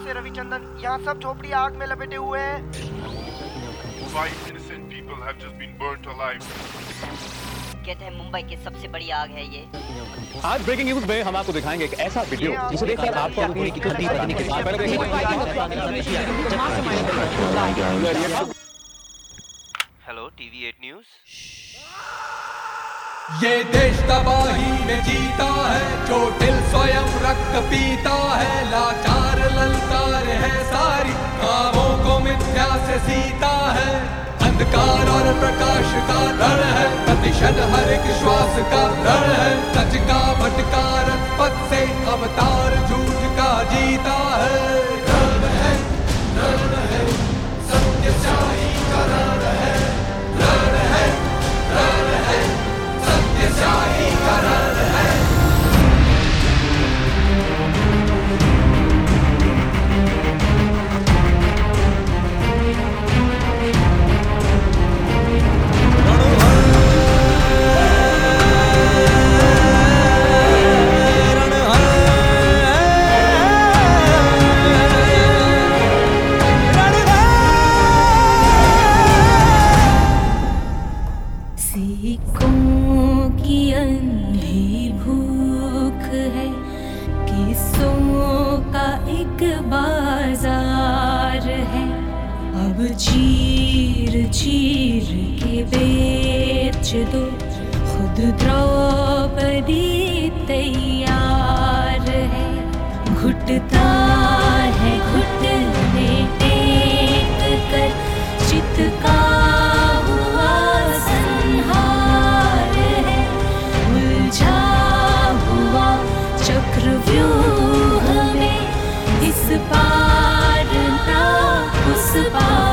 से रविचंदन, यहाँ सब झोपड़ी आग में लपेटे हुए हैं। 5 innocent people have just been burnt alive. कहते हैं मुंबई की सबसे बड़ी आग है ये। आज ब्रेकिंग न्यूज में हम आपको दिखाएंगे एक ऐसा वीडियो जिसे देखकर आपको अपनी की गलती बताने के बाद पहले हेलो टीवी 8 न्यूज। ये देश तबाही में जीता है, चोटिल स्वयं रक्त पीता है, लाचार ललकार है सारी, कामों को मिथ्या से सीता है। अंधकार और प्रकाश का रण है, प्रतिशत हर एक श्वास का रण है, सच का भटकार पथ से अवतार झूठ का जीता है। रण है सत्यशाही का रण है, रण है सत्यशाही का रण है। चीर के बेच दो, खुद द्रौपदी तैयार है। घुटता है घुटने टेक कर, चित का हुआ संहार है। उलझा हुआ चक्रव्यूह में, इस पार ना उस पार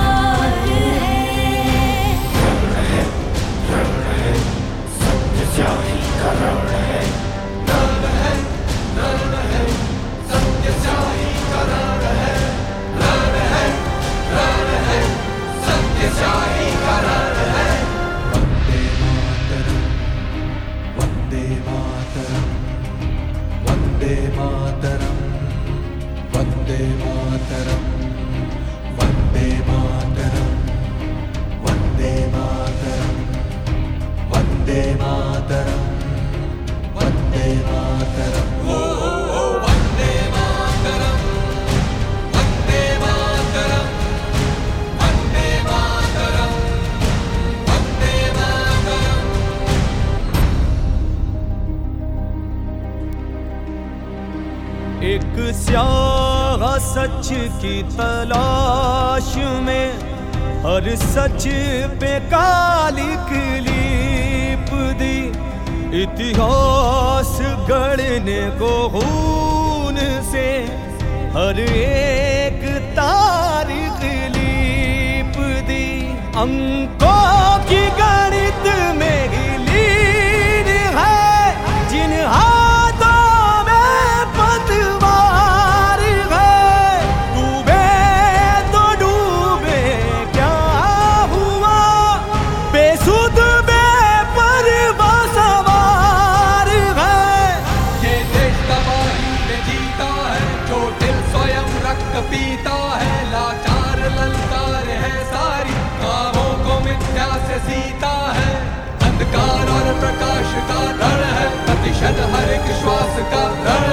एक स्याह सच की तलाश में, हर सच पे काली क्लीप दी, इतिहास गढ़ने को खून से, हर एक तारीख लीप दी। अंकों की गणित में ही लीन है, जिन पीता है, लाचार ललकार है सारी, कामों को मिथ्या से सीता है। अंधकार और प्रकाश का रण है, प्रतिशत हर एक श्वास का रण